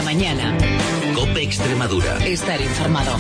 mañana. COPE Extremadura. Estar informado.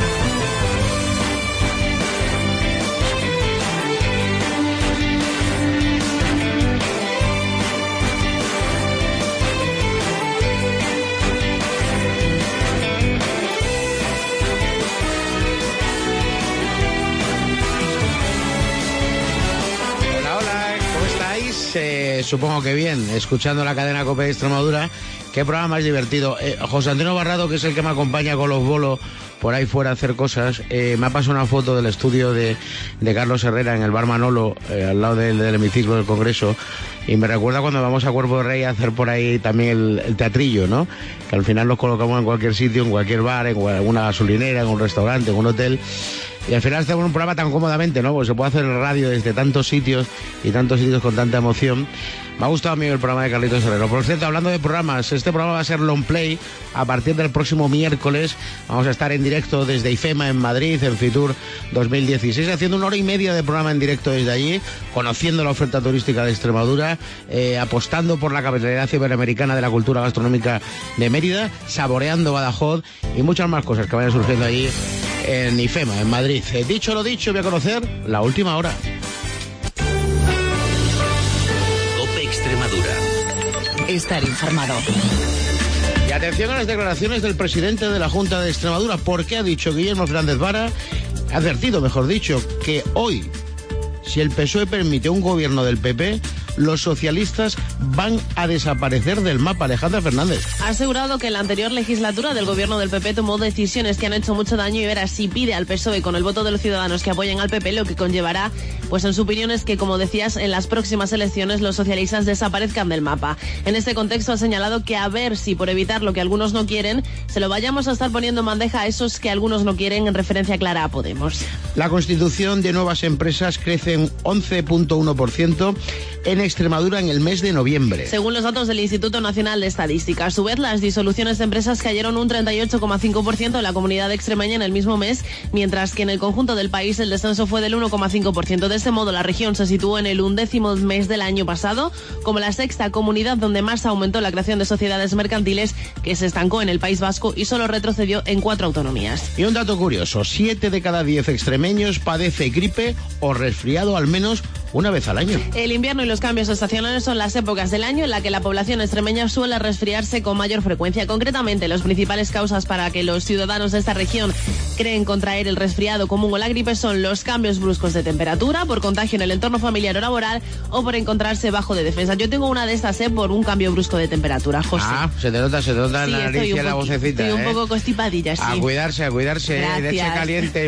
Supongo que bien, escuchando la cadena COPE de Extremadura. Qué programa más divertido. José Antonio Barrado, que es el que me acompaña con los bolos por ahí fuera a hacer cosas, me ha pasado una foto del estudio de Carlos Herrera en el Bar Manolo, al lado del hemiciclo del Congreso, y me recuerda cuando vamos a Cuerpo de Rey a hacer por ahí también el teatrillo, ¿no? Que al final nos colocamos en cualquier sitio, en cualquier bar, en alguna gasolinera, en un restaurante, en un hotel. Y al final hacemos un programa tan cómodamente, ¿no? Pues se puede hacer radio desde tantos sitios y tantos sitios con tanta emoción. Me ha gustado a mí el programa de Carlitos Herrero. Por cierto, hablando de programas, este programa va a ser long play a partir del próximo miércoles. Vamos a estar en directo desde IFEMA en Madrid, en Fitur 2016, haciendo 1 hora y media de programa en directo desde allí, conociendo la oferta turística de Extremadura, apostando por la capitalidad iberoamericana de la cultura gastronómica de Mérida, saboreando Badajoz y muchas más cosas que vayan surgiendo allí en IFEMA, en Madrid. Dicho lo dicho, voy a conocer la última hora. COPE Extremadura. Estar informado. Y atención a las declaraciones del presidente de la Junta de Extremadura, porque ha dicho Guillermo Fernández Vara, ha advertido, mejor dicho, que hoy, si el PSOE permite un gobierno del PP, los socialistas van a desaparecer del mapa. Alejandra Fernández ha asegurado que en la anterior legislatura del gobierno del PP tomó decisiones que han hecho mucho daño y verá si pide al PSOE con el voto de los ciudadanos que apoyen al PP, lo que conllevará, pues en su opinión es que, como decías, en las próximas elecciones los socialistas desaparezcan del mapa. En este contexto ha señalado que a ver si por evitar lo que algunos no quieren, se lo vayamos a estar poniendo en bandeja a esos que algunos no quieren, en referencia clara a Podemos. La constitución de nuevas empresas crece en 11,1% en Extremadura en el mes de noviembre. Según los datos del Instituto Nacional de Estadística. A su vez, las disoluciones de empresas cayeron un 38,5% en la comunidad extremeña en el mismo mes, mientras que en el conjunto del país el descenso fue del 1,5%. De este modo, la región se situó en el 11º mes del año pasado, como la sexta comunidad donde más aumentó la creación de sociedades mercantiles, que se estancó en el País Vasco y solo retrocedió en 4 autonomías. Y un dato curioso, 7 de cada 10 extremeños padece gripe o resfriado al menos una vez al año. El invierno y los cambios estacionales son las épocas del año en la que la población extremeña suele resfriarse con mayor frecuencia. Concretamente, las principales causas para que los ciudadanos de esta región creen contraer el resfriado común o la gripe son los cambios bruscos de temperatura, por contagio en el entorno familiar o laboral, o por encontrarse bajo de defensa. Yo tengo una de estas, por un cambio brusco de temperatura, José. Ah, se te nota sí, la nariz y la vocecita. Estoy un poco constipadilla, sí. A cuidarse. Gracias. Leche caliente,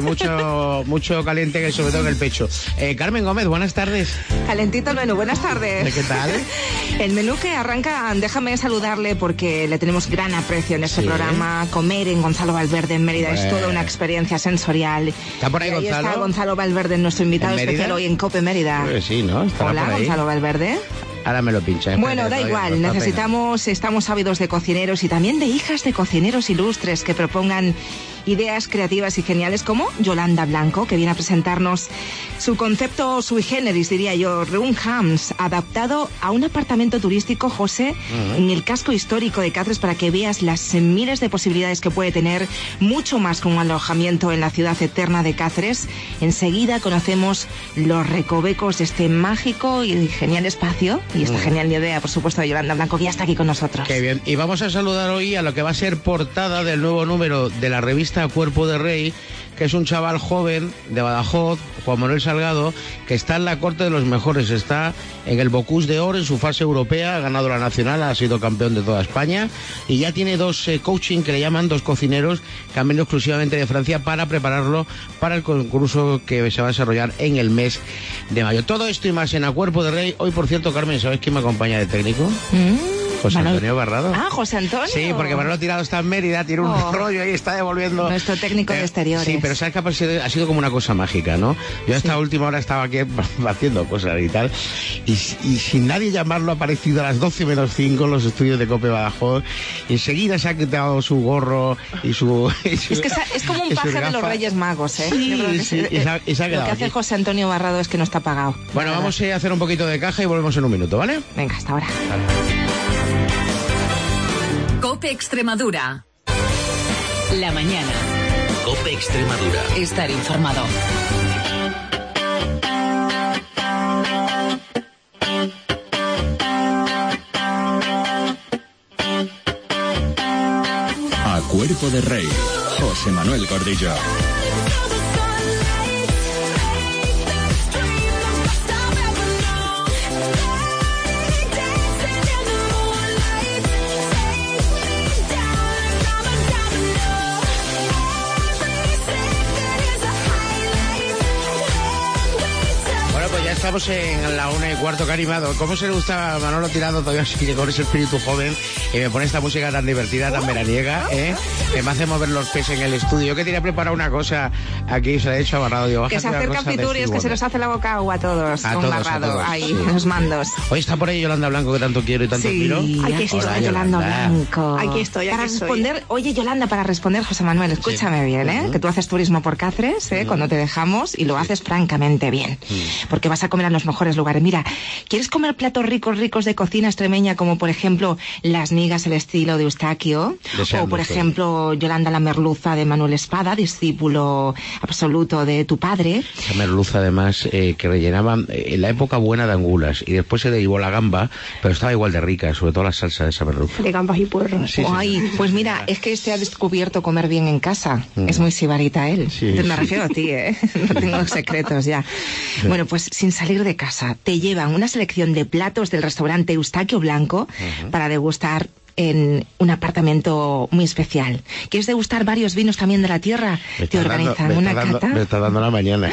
mucho caliente, sobre todo en el pecho. Carmen Gómez, buenas tardes. Calentito el menú, buenas tardes. ¿Qué tal? El menú que arranca, déjame saludarle porque le tenemos gran aprecio en este programa. Comer en Gonzalo Valverde en Mérida es toda una experiencia sensorial. ¿Está por ahí y Gonzalo? Está Gonzalo Valverde, nuestro invitado especial hoy en COPE Mérida. Pues sí, ¿no? Hola, por ahí. Gonzalo Valverde. Ahora me lo pincha. Bueno, da igual, estamos ávidos de cocineros y también de hijas de cocineros ilustres que propongan ideas creativas y geniales, como Yolanda Blanco, que viene a presentarnos su concepto sui generis, diría yo, Room Hams, adaptado a un apartamento turístico, José, en el casco histórico de Cáceres, para que veas las miles de posibilidades que puede tener, mucho más que un alojamiento en la ciudad eterna de Cáceres. Enseguida conocemos los recovecos de este mágico y genial espacio y esta genial idea, por supuesto, de Yolanda Blanco, que ya está aquí con nosotros. Qué bien. Y vamos a saludar hoy a lo que va a ser portada del nuevo número de la revista Cuerpo de Rey, que es un chaval joven de Badajoz, Juan Manuel Salgado, que está en la corte de los mejores, está en el Bocuse d'Or en su fase europea, ha ganado la nacional, ha sido campeón de toda España y ya tiene 2 coaching que le llaman, 2 cocineros que han venido exclusivamente de Francia para prepararlo para el concurso que se va a desarrollar en el mes de mayo. Todo esto y más en A Cuerpo de Rey. Hoy, por cierto, Carmen, ¿sabes quién me acompaña de técnico? José Antonio Barrado. Ah, José Antonio. Sí, porque Manolo Tirado está en Mérida, tiene un rollo ahí, está devolviendo. Nuestro técnico de exteriores. Sí, pero sabes que ha sido como una cosa mágica, ¿no? Yo esta última hora estaba aquí haciendo cosas y tal, y sin nadie llamarlo ha aparecido a las 12 menos 5 en los estudios de COPE Badajoz, y enseguida se ha quitado su gorro y su... Es que es como un paje de los Reyes Magos, ¿eh? Sí, y se ha quedado lo que hace aquí. José Antonio Barrado es que no está pagado. Bueno, vamos a hacer un poquito de caja y volvemos en un minuto, ¿vale? Venga, hasta ahora. COPE COPE Extremadura. La mañana. COPE Extremadura. Estar informado. A Cuerpo de Rey, José Manuel Gordillo. Estamos en la 1:15, que animado. ¿Cómo se le gusta a Manolo Tirado todavía sigue con ese espíritu joven y me pone esta música tan divertida, tan veraniega, que me hace mover los pies en el estudio? Yo que tenía preparado una cosa aquí, se la he hecho a Barrado. Digo, que se acerca Piturios, que se nos hace la boca agua a todos, con Barrado, ahí, sí. En los mandos. Hoy está por ahí Yolanda Blanco, que tanto quiero y tanto admiro. Aquí estoy, Yolanda Blanco. Aquí estoy, para responder, oye, Yolanda, para responder, José Manuel, escúchame bien, que tú haces turismo por Cáceres, cuando te dejamos, y lo haces francamente bien, porque vas a comer a los mejores lugares. Mira, ¿quieres comer platos ricos de cocina extremeña, como por ejemplo las migas al estilo de Eustaquio? O por ejemplo, Yolanda, la merluza de Manuel Espada, discípulo absoluto de tu padre. Esa merluza, además, que rellenaban en la época buena de angulas, y después se derivó la gamba, pero estaba igual de rica, sobre todo la salsa de esa merluza. De gambas y puerros. Sí, Ay, pues mira, es que ha descubierto comer bien en casa. Es muy sibarita él. Me refiero a ti, no tengo secretos ya. Bueno, pues sin salir de casa, te llevan una selección de platos del restaurante Eustaquio Blanco para degustar en un apartamento muy especial. ¿Quieres degustar varios vinos también de la tierra? Te organizan una cata. Me está dando la mañana.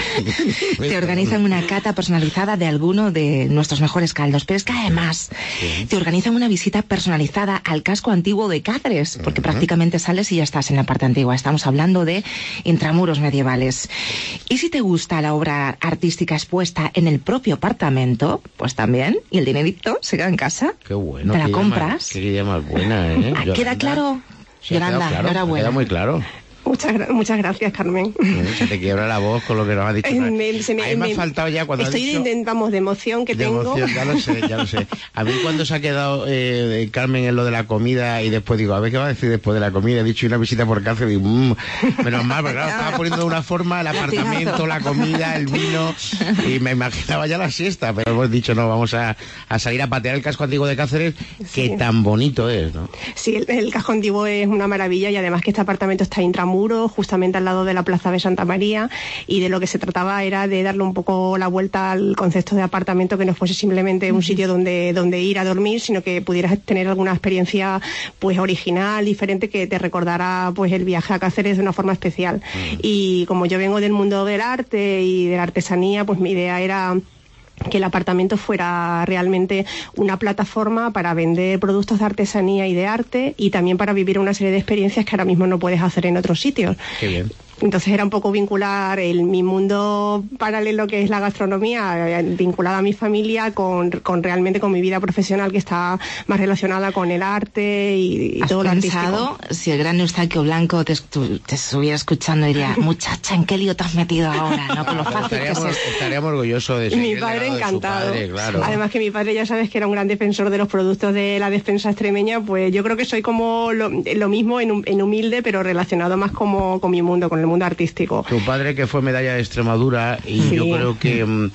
Te organizan una cata personalizada de alguno de nuestros mejores caldos. Pero es que además te organizan una visita personalizada al casco antiguo de Cáceres, porque prácticamente sales y ya estás en la parte antigua. Estamos hablando de intramuros medievales. Y si te gusta la obra artística expuesta en el propio apartamento, pues también, y el dinerito se queda en casa. Qué bueno. Te la compras. Qué buena, Yolanda. ¿Queda claro? Sí, Yolanda, enhorabuena. Queda muy claro. Muchas gracias, Carmen. Se te quiebra la voz con lo que nos has dicho. Me ha faltado ya cuando estoy de emoción que tengo. Emoción, ya lo sé. A mí cuando se ha quedado Carmen en lo de la comida y después digo, a ver qué va a decir después de la comida. He dicho una visita por Cáceres y digo, menos mal, porque claro, estaba poniendo de una forma el apartamento, la comida, el vino, y me imaginaba ya la siesta, pero hemos dicho, no, vamos a salir a patear el casco antiguo de Cáceres, que tan bonito es, ¿no? Sí, el casco antiguo es una maravilla, y además que este apartamento está intramuro, justamente al lado de la Plaza de Santa María, y de lo que se trataba era de darle un poco la vuelta al concepto de apartamento, que no fuese simplemente un sitio donde ir a dormir, sino que pudieras tener alguna experiencia pues original, diferente, que te recordara pues el viaje a Cáceres de una forma especial. Y como yo vengo del mundo del arte y de la artesanía, pues mi idea era que el apartamento fuera realmente una plataforma para vender productos de artesanía y de arte, y también para vivir una serie de experiencias que ahora mismo no puedes hacer en otros sitios. Qué bien. Entonces era un poco vincular mi mundo paralelo, que es la gastronomía, vinculada a mi familia con realmente con mi vida profesional, que está más relacionada con el arte y todo lo artístico. ¿Has pensado si el gran Eustaquio Blanco te estuviera escuchando y diría, muchacha, ¿en qué lío te has metido ahora? ¿No? Con lo fácil que es. Estaríamos orgullosos de ser mi padre encantado. Padre, claro. Además que mi padre, ya sabes, que era un gran defensor de los productos de la despensa extremeña, pues yo creo que soy como lo mismo en humilde, pero relacionado más como con mi mundo, con el mundo artístico. Tu padre, que fue medalla de Extremadura, y yo creo que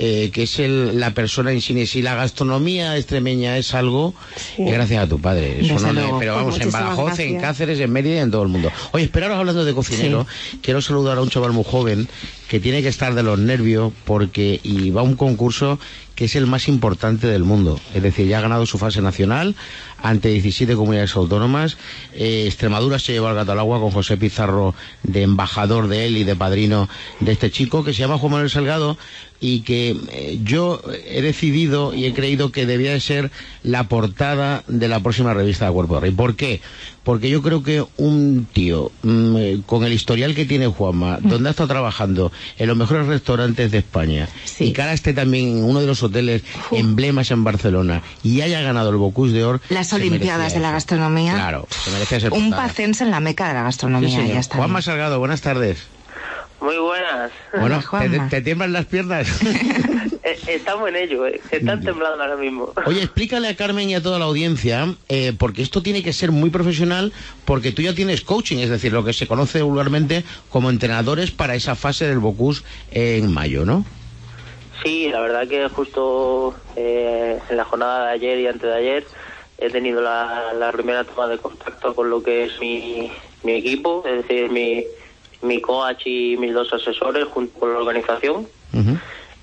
es la persona en sí. Si la gastronomía extremeña es algo, es gracias a tu padre. Eso pero vamos, en Badajoz, en Cáceres, en Mérida y en todo el mundo. Oye, esperaros, hablando de cocinero, quiero saludar a un chaval muy joven que tiene que estar de los nervios porque va a un concurso que es el más importante del mundo. Es decir, ya ha ganado su fase nacional ante 17 comunidades autónomas. Extremadura se llevó al gato al agua con José Pizarro de embajador de él y de padrino de este chico, que se llama Juan Manuel Salgado, y que yo he decidido y he creído que debía de ser la portada de la próxima revista de Cuerpo de Rey. ¿Por qué? Porque yo creo que un tío con el historial que tiene Juanma, donde ha estado trabajando en los mejores restaurantes de España, y que ahora esté también en uno de los hoteles emblemas en Barcelona y haya ganado el Bocuse d'Or, las Olimpiadas de la gastronomía, claro, se merecía ser un portada. pacense en la meca de la gastronomía. Sí, ya está. Juanma Salgado, buenas tardes. Muy buenas. Bueno, ¿te tiemblan las piernas? Estamos en ello, están temblando ahora mismo. Oye, explícale a Carmen y a toda la audiencia, porque esto tiene que ser muy profesional, porque tú ya tienes coaching, es decir, lo que se conoce vulgarmente como entrenadores para esa fase del Bocuse en mayo, ¿no? Sí, la verdad que justo en la jornada de ayer y antes de ayer he tenido la primera toma de contacto con lo que es mi equipo, es decir, mi coach y mis 2 asesores junto con la organización. Uh-huh.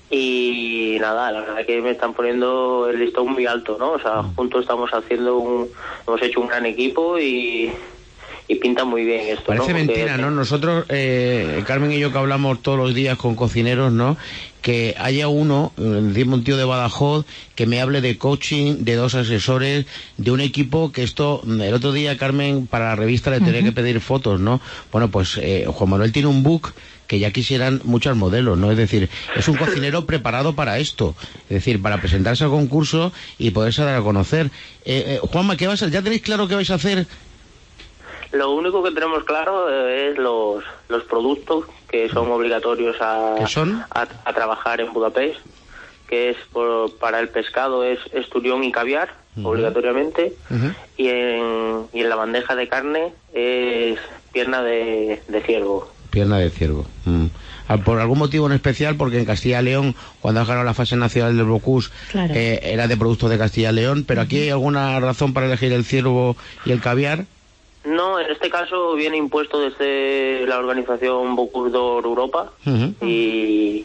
Y nada, la verdad que me están poniendo el listón muy alto, ¿no? O sea, juntos estamos hemos hecho un gran equipo y pinta muy bien esto. Parece, ¿no? Mentira, ¿no? Nosotros, Carmen y yo, que hablamos todos los días con cocineros, ¿no? Que haya uno, decimos un tío de Badajoz, que me hable de coaching, de 2 asesores, de un equipo que esto, el otro día, Carmen, para la revista le tenía que pedir fotos, ¿no? Bueno, pues Juan Manuel tiene un book que ya quisieran muchos modelos, ¿no? Es decir, es un cocinero preparado para esto, es decir, para presentarse al concurso y poderse dar a conocer. Juanma, ¿qué vas a hacer? ¿Ya tenéis claro qué vais a hacer? Lo único que tenemos claro es los productos que son obligatorios a trabajar en Budapest, que es para el pescado es esturión y caviar, obligatoriamente, y en la bandeja de carne es pierna de ciervo. Pierna de ciervo. ¿Por algún motivo en especial? Porque en Castilla y León, cuando has ganado la fase nacional del Bocuse, claro, era de productos de Castilla y León, pero aquí hay alguna razón para elegir el ciervo y el caviar. No, en este caso viene impuesto desde la organización Bocuse d'Or Europa y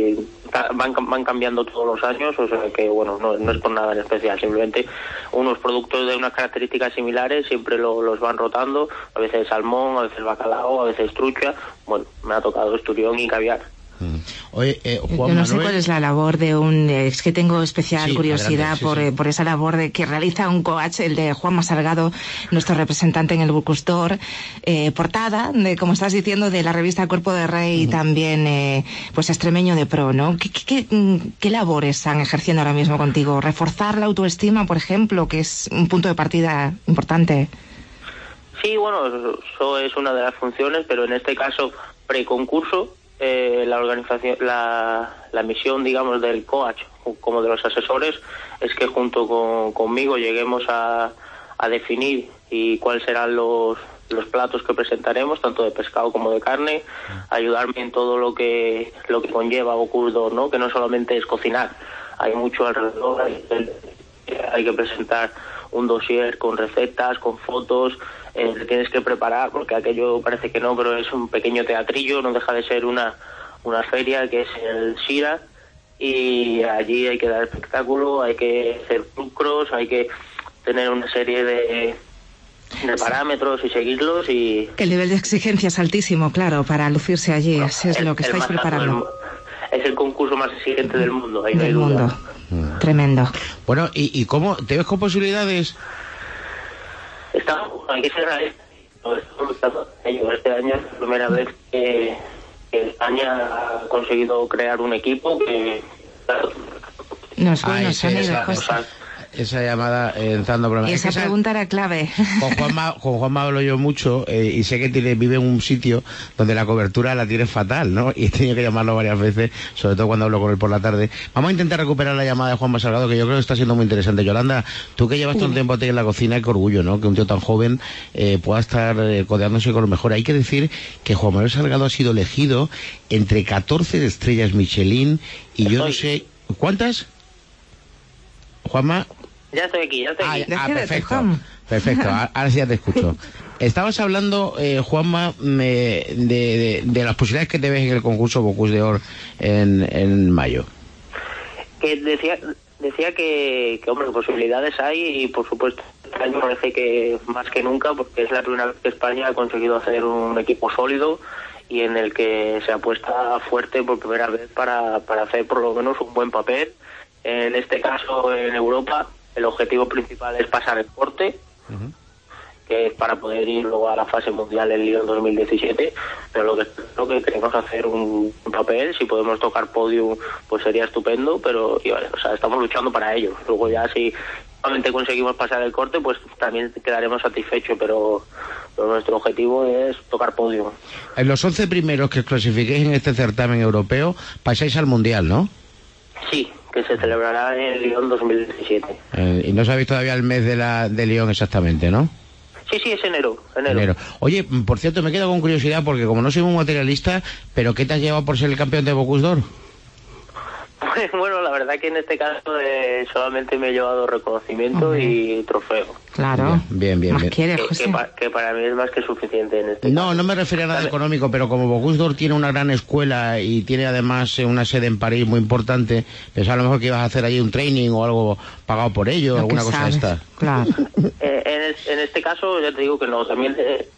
van cambiando todos los años, o sea que bueno, no es por nada en especial, simplemente unos productos de unas características similares siempre los van rotando, a veces salmón, a veces bacalao, a veces trucha, bueno, me ha tocado esturión y caviar. Oye, Juan Yo no Manuel, sé cuál es la labor de es que tengo especial curiosidad adelante, por esa labor de que realiza un coach, el de Juanma Salgado, nuestro representante en el Bocuse d'Or, portada, como estás diciendo, de la revista Cuerpo de Rey y también pues extremeño de pro, ¿no? ¿Qué labores están ejerciendo ahora mismo contigo? ¿Reforzar la autoestima, por ejemplo, que es un punto de partida importante? Sí, bueno, eso es una de las funciones, pero en este caso preconcurso, la organización, la misión, digamos, del coach como de los asesores es que junto conmigo lleguemos a definir y cuáles serán los platos que presentaremos, tanto de pescado como de carne, ayudarme en todo lo que conlleva Bocuse d'Or, ¿no? Que no solamente es cocinar, hay mucho alrededor, hay que presentar un dossier con recetas, con fotos, te tienes que preparar, porque aquello parece que no, pero es un pequeño teatrillo, no deja de ser una feria que es el Shira, y allí hay que dar espectáculo, hay que hacer trucos, hay que tener una serie de parámetros y seguirlos. Y que el nivel de exigencia es altísimo, claro, para lucirse allí, bueno, eso es lo que estáis preparando. Es el concurso más exigente del mundo, ahí no hay duda. Tremendo. Bueno, ¿y cómo te ves con posibilidades? Hay que ser realistas. Este año es la primera vez que España ha conseguido crear un equipo que... Esa llamada entrando problemas. Y esa pregunta era clave. Con Juanma hablo yo mucho y sé que vive en un sitio donde la cobertura la tiene fatal, ¿no? Y he tenido que llamarlo varias veces, sobre todo cuando hablo con él por la tarde. Vamos a intentar recuperar la llamada de Juanma Salgado, que yo creo que está siendo muy interesante. Yolanda, tú que llevas todo el tiempo en la cocina, qué orgullo, ¿no? Que un tío tan joven pueda estar codeándose con lo mejor. Hay que decir que Juan Manuel Salgado ha sido elegido entre 14 estrellas Michelin y yo no sé... ¿Cuántas? Juanma... Ya estoy aquí. Perfecto, ahora sí ya te escucho. Estabas hablando, Juanma, de las posibilidades que te ves en el concurso Bocuse d'Or en mayo. Que decía que hombre, posibilidades hay, y por supuesto este año parece que más que nunca, porque es la primera vez que España ha conseguido hacer un equipo sólido y en el que se apuesta fuerte por primera vez para hacer por lo menos un buen papel. En este caso, en Europa, el objetivo principal es pasar el corte, que es para poder ir luego a la fase mundial en Lyon 2017, pero lo que queremos hacer un papel, si podemos tocar podium, pues sería estupendo, pero estamos luchando para ello. Luego ya si solamente conseguimos pasar el corte, pues también quedaremos satisfechos, pero nuestro objetivo es tocar podium. En los 11 primeros que os clasifiquéis en este certamen europeo, pasáis al mundial, ¿no? Sí, que se celebrará en Lyon 2017. Y no sabéis todavía el mes de Lyon exactamente, ¿no? Sí, es enero. Oye, por cierto, me quedo con curiosidad porque como no soy un materialista, ¿pero qué te has llevado por ser el campeón de Bocuse d'Or? Bueno, la verdad que en este caso solamente me he llevado reconocimiento y trofeo. Claro. Bien. ¿Más quieres, José? Que para mí es más que suficiente en este No, caso. no me refiero a nada económico, pero como Bocuse d'Or tiene una gran escuela y tiene además una sede en París muy importante, pensaba a lo mejor que ibas a hacer allí un training o algo pagado por ello, alguna cosa de esta. Claro. En este caso, ya te digo que no, también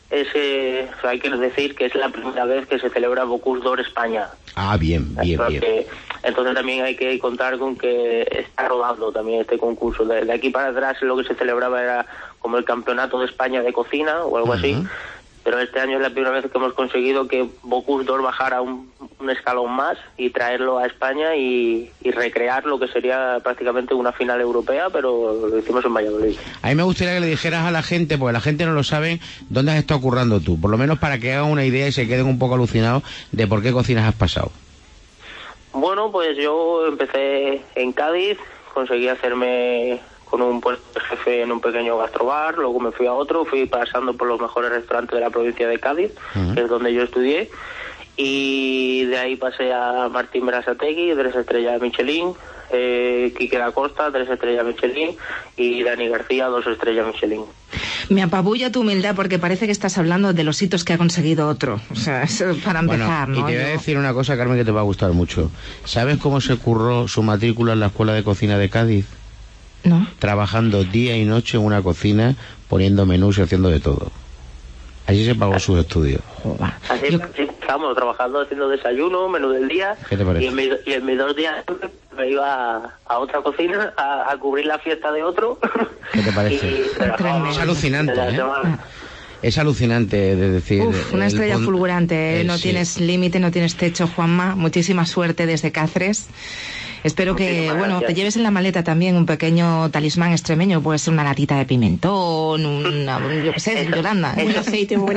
hay que decir que es la primera vez que se celebra Bocuse d'Or España. Ah, bien. Entonces también hay que contar con que está rodando también este concurso. De aquí para atrás lo que se celebraba era como el campeonato de España de cocina o algo así, pero este año es la primera vez que hemos conseguido que Bocuse d'Or bajara un escalón más y traerlo a España y recrear lo que sería prácticamente una final europea, pero lo hicimos en Valladolid. A mí me gustaría que le dijeras a la gente, porque la gente no lo sabe, dónde has estado currando tú, por lo menos para que hagan una idea y se queden un poco alucinados de por qué cocinas has pasado. Bueno, pues yo empecé en Cádiz, conseguí hacerme con un puesto de jefe en un pequeño gastrobar, luego me fui a otro, fui pasando por los mejores restaurantes de la provincia de Cádiz, que es donde yo estudié, y de ahí pasé a Martín Berasategui, 3 estrellas Michelin, Quique da Costa, 3 estrellas Michelin, y Dani García, 2 estrellas Michelin. Me apabulla tu humildad porque parece que estás hablando de los hitos que ha conseguido otro. O sea, eso para empezar, ¿no? Y te voy a decir una cosa, Carmen, que te va a gustar mucho. ¿Sabes cómo se curró su matrícula en la Escuela de Cocina de Cádiz? No. Trabajando día y noche en una cocina, poniendo menús y haciendo de todo. Allí se pagó sus estudios. Así estamos trabajando, haciendo desayuno, menú del día. ¿Qué te parece? Y en mis 2 días me iba a otra cocina a cubrir la fiesta de otro. ¿Qué te parece? Es alucinante, ¿eh? Es alucinante, es decir... Una estrella fulgurante, no tienes límite, no tienes techo, Juanma. Muchísima suerte desde Cáceres. Espero que, te lleves en la maleta también un pequeño talismán extremeño. Puede ser una latita de pimentón, yo qué sé, Yolanda. Buen aceite. Buen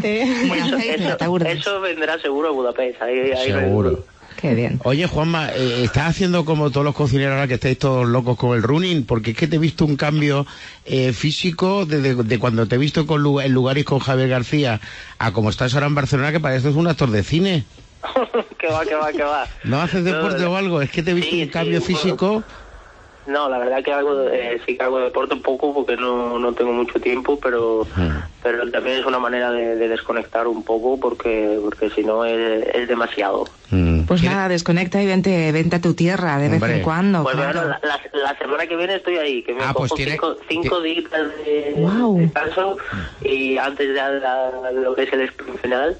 aceite, eso vendrá seguro a Budapest. Ahí seguro. Qué bien. Oye, Juanma, ¿estás haciendo como todos los cocineros ahora que estáis todos locos con el running? Porque es que te he visto un cambio físico de cuando te he visto en Lugaris con Javier García a como estás ahora en Barcelona, que pareces un actor de cine. que va. ¿No haces deporte o algo? Es que te he visto un cambio físico... No, la verdad que sí que hago deporte un poco porque no tengo mucho tiempo, pero también es una manera de desconectar un poco porque si no es demasiado. Pues nada, desconecta y vente a tu tierra de vez en cuando. Pues claro. bueno, la semana que viene estoy ahí, que me cojo pues cinco días de descanso y antes de lo que es el sprint final.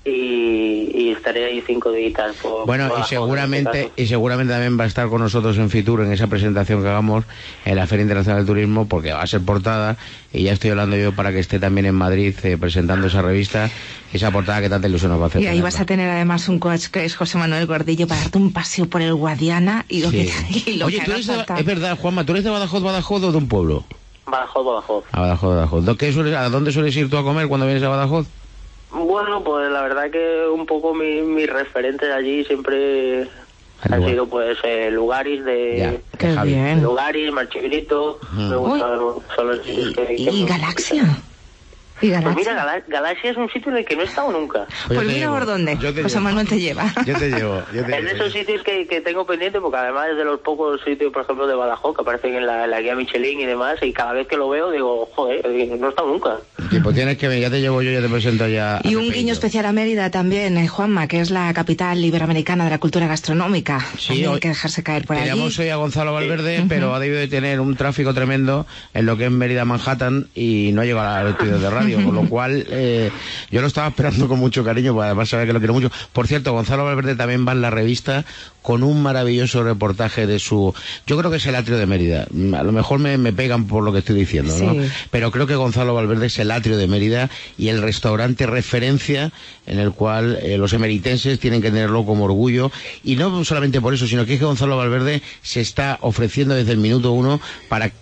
Y estaré ahí 5 días y seguramente también va a estar con nosotros en Fitur en esa presentación que hagamos en la Feria Internacional del Turismo, porque va a ser portada y ya estoy hablando yo para que esté también en Madrid presentando esa revista, esa portada que tanta ilusión nos va a hacer. Y ahí vas a tener además un coach que es José Manuel Gordillo para darte un paseo por el Guadiana y lo que Oye, tú eres es verdad, Juanma, ¿tú eres de Badajoz o de un pueblo? Badajoz. Badajoz. ¿A dónde sueles ir tú a comer cuando vienes a Badajoz? Bueno, pues la verdad que un poco mi referente allí siempre han sido pues Lugaris Qué bien. Lugaris, Marchibrito, me gustan los sitios ¿Y Galaxia? Pues mira, Galaxia es un sitio en el que no he estado nunca. Pues mira por dónde. José Manuel te lleva. Yo te llevo. Es de esos sitios que tengo pendiente, porque además es de los pocos sitios, por ejemplo, de Badajoz, que aparecen en la guía Michelin y demás, y cada vez que lo veo digo, joder, no he estado nunca. Sí, pues tienes que ver, ya te llevo yo, ya te presento ya. Y un guiño especial a Mérida también, Juanma, que es la capital iberoamericana de la cultura gastronómica. Sí, hay que dejarse caer por allí. Teníamos hoy a Gonzalo Valverde, pero ha debido de tener un tráfico tremendo en lo que es Mérida, Manhattan, y no ha llegado al estudio de radio, con lo cual yo lo estaba esperando con mucho cariño, porque además sabe que lo quiero mucho. Por cierto, Gonzalo Valverde también va en la revista con un maravilloso reportaje de yo creo que es el atrio de Mérida. A lo mejor me pegan por lo que estoy diciendo, ¿no? Sí. Pero creo que Gonzalo Valverde es el atrio de Mérida y el restaurante referencia en el cual los emeritenses tienen que tenerlo como orgullo, y no solamente por eso, sino que es que Gonzalo Valverde se está ofreciendo desde el minuto 1 para...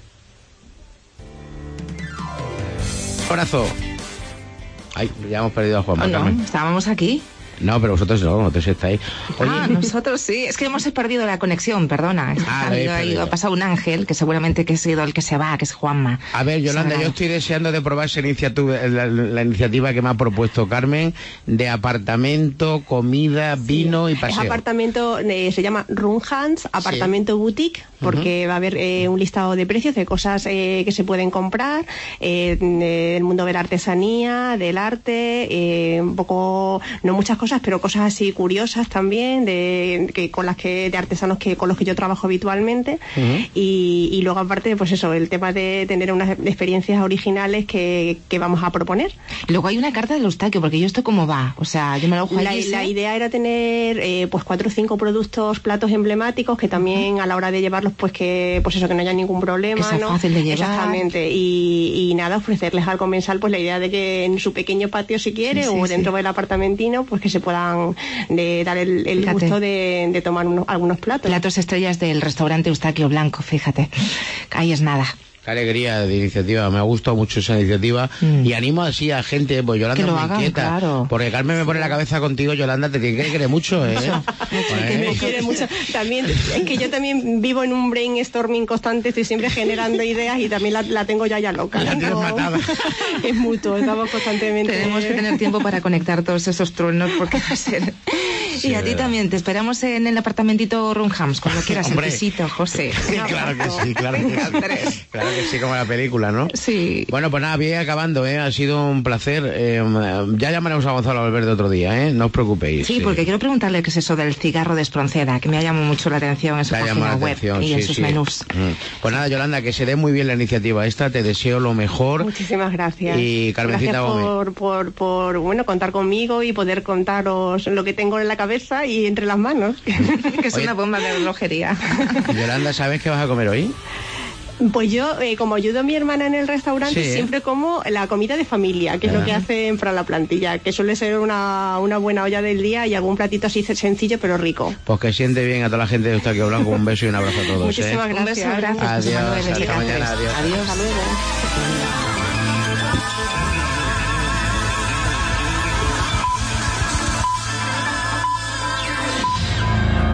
Abrazo. Ay, ya hemos perdido a Juanma. No, estábamos aquí. No, pero vosotros estáis. Oye, Nosotros sí. Es que hemos perdido la conexión, perdona. Ha pasado un ángel, que seguramente que ha sido el que se va, que es Juanma. a ver, Yolanda, yo estoy deseando de probar esa iniciativa, la iniciativa que me ha propuesto Carmen, de apartamento, comida, vino y paseo. Es apartamento, se llama Room Hands, apartamento boutique, porque va a haber un listado de precios de cosas que se pueden comprar, del mundo de la artesanía, del arte, un poco, no muchas cosas, pero cosas así curiosas también, de artesanos con los que yo trabajo habitualmente, y luego aparte, pues eso, el tema de tener unas experiencias originales que vamos a proponer. Luego hay una carta del Eustaquio, porque yo esto cómo va, o sea, yo me lo juego allí. La idea era tener pues 4 o 5 productos, platos emblemáticos, que también a la hora de llevarlos, pues que no haya ningún problema, que sea fácil de llevar. Exactamente, y nada, ofrecerles al comensal pues la idea de que en su pequeño patio, si quiere, o dentro del apartamentino, pues que se puedan dar el gusto de tomar algunos platos. Platos estrellas del restaurante Eustaquio Blanco, fíjate, ahí es nada. Qué alegría de iniciativa, me ha gustado mucho esa iniciativa y animo así a gente, pues Yolanda que lo me hagan, inquieta, claro. Porque Carmen me pone la cabeza contigo, Yolanda, te tiene que querer mucho, Que me quiere mucho. También, es que yo también vivo en un brainstorming constante, estoy siempre generando ideas y también la tengo ya loca. La tienes matada. Es mutuo, estamos constantemente. Tenemos que tener tiempo para conectar todos esos truenos porque va a ser... Sí, y a ti también, te esperamos en el apartamentito Runhams, cuando quieras, el pisito, José. Claro que sí, claro que sí, como la película, ¿no? Sí. Bueno, pues nada, voy acabando, ha sido un placer. Ya llamaremos a Gonzalo Valverde otro día, no os preocupéis. Sí, porque quiero preguntarle qué es eso del cigarro de Espronceda, que me ha llamado mucho la atención en su página web y en sus menús. Pues nada, Yolanda, que se dé muy bien la iniciativa esta, te deseo lo mejor. Muchísimas gracias. Y Carmencita Gómez. Por contar conmigo y poder contaros lo que tengo en la cabeza y entre las manos. Que es una bomba de relojería. Yolanda, ¿sabes qué vas a comer hoy? Pues yo, como ayudo a mi hermana en el restaurante, siempre como la comida de familia, que es lo que hacen para la plantilla, que suele ser una buena olla del día y algún platito así sencillo pero rico. Pues que siente bien a toda la gente de Eustaquio Blanco. Un beso y un abrazo a todos. Muchísimas gracias. Un beso, gracias. Adiós, hasta mañana. Adiós. Hasta luego.